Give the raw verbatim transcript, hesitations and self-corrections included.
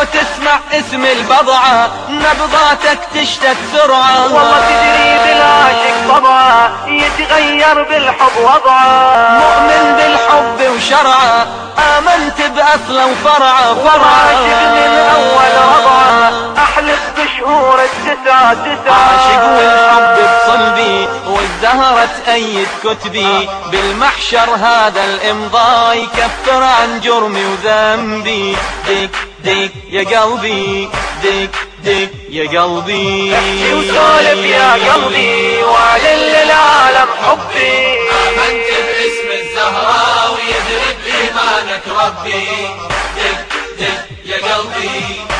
تسمع اسم البضعة نبضاتك تشتد سرعة. والله تدري بالعاشق طبعه يتغير بالحب وضعه. مؤمن بالحب وشرعه آمنت بأصله وفرعه. والعاشق من أول رضعه أحلف بشهور التسعة تسعة. عاشق والحب بصلبي والزهرة تأيد كتبي بالمحشر هذا الإمضاء يكفر عن جرمي وذنبي. ديك ديك يا قلبي ديك ديك يا قلبي. احكي وسولف يا قلبي واعلن للعالم حبي. آمنت باسم الزهراء ويدرك إيمانك ربي. ديك ديك يا قلبي.